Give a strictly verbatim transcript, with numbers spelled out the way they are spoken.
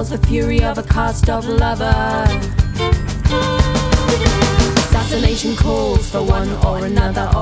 tells the fury of a cast-off lover. Assassination calls for one or another